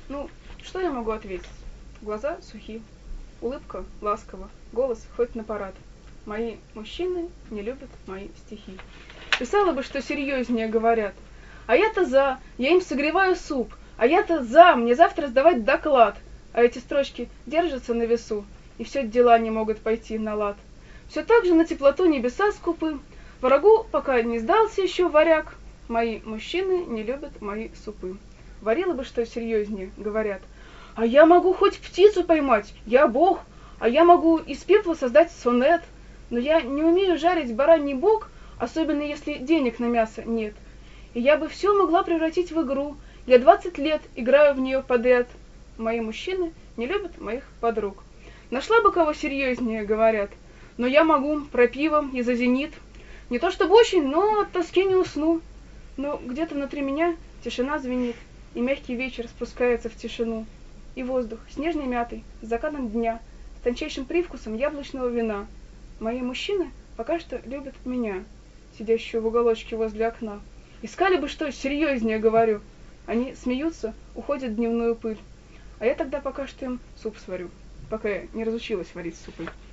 Ну, что я могу ответить? Глаза сухи, улыбка ласкова, голос хоть на парад. Мои мужчины не любят мои стихи. Писала бы, что серьезнее говорят. А я-то за, я им согреваю суп. А я-то за, мне завтра сдавать доклад. А эти строчки держатся на весу, и все дела не могут пойти на лад. Все так же на теплоту небеса скупы. Врагу пока не сдался еще варяг. Мои мужчины не любят мои супы. Варила бы, что серьезнее, говорят. А я могу хоть птицу поймать, я бог. А я могу из пепла создать сонет. Но я не умею жарить бараний бок, особенно если денег на мясо нет. И я бы все могла превратить в игру. Я 20 лет играю в нее подряд. Мои мужчины не любят моих подруг. Нашла бы кого серьезнее, говорят. Но я могу про пиво и за зенит. Не то чтобы очень, но от тоски не усну. Но где-то внутри меня тишина звенит, и мягкий вечер спускается в тишину. И воздух снежной мятой, с закатом дня, с тончайшим привкусом яблочного вина. Мои мужчины пока что любят меня, сидящую в уголочке возле окна. Искали бы, что серьезнее, говорю. Они смеются, уходят в дневную пыль. А я тогда пока что им суп сварю, пока я не разучилась варить супы.